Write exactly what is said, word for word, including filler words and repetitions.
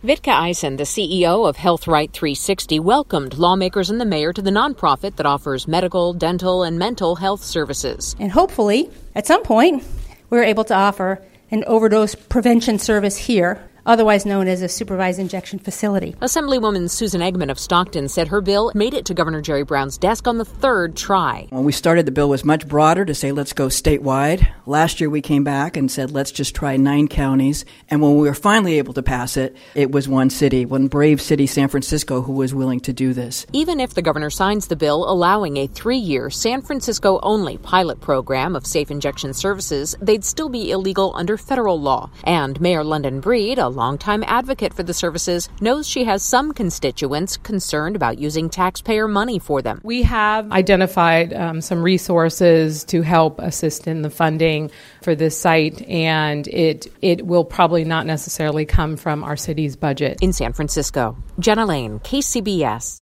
Vitka Eisen, the C E O of Health Right three sixty, welcomed lawmakers and the mayor to the nonprofit that offers medical, dental, and mental health services. And hopefully, at some point, we're able to offer an overdose prevention service here, otherwise known as a supervised injection facility. Assemblywoman Susan Eggman of Stockton said her bill made it to Governor Jerry Brown's desk on the third try. When we started, the bill was much broader to say let's go statewide. Last year we came back and said let's just try nine counties. And when we were finally able to pass it, it was one city, one brave city, San Francisco, who was willing to do this. Even if the governor signs the bill allowing a three-year San Francisco-only pilot program of safe injection services, they'd still be illegal under federal law. And Mayor London Breed, a longtime advocate for the services, knows she has some constituents concerned about using taxpayer money for them. We have identified um, some resources to help assist in the funding for this site, and it it will probably not necessarily come from our city's budget. In San Francisco, Jenna Lane, K C B S.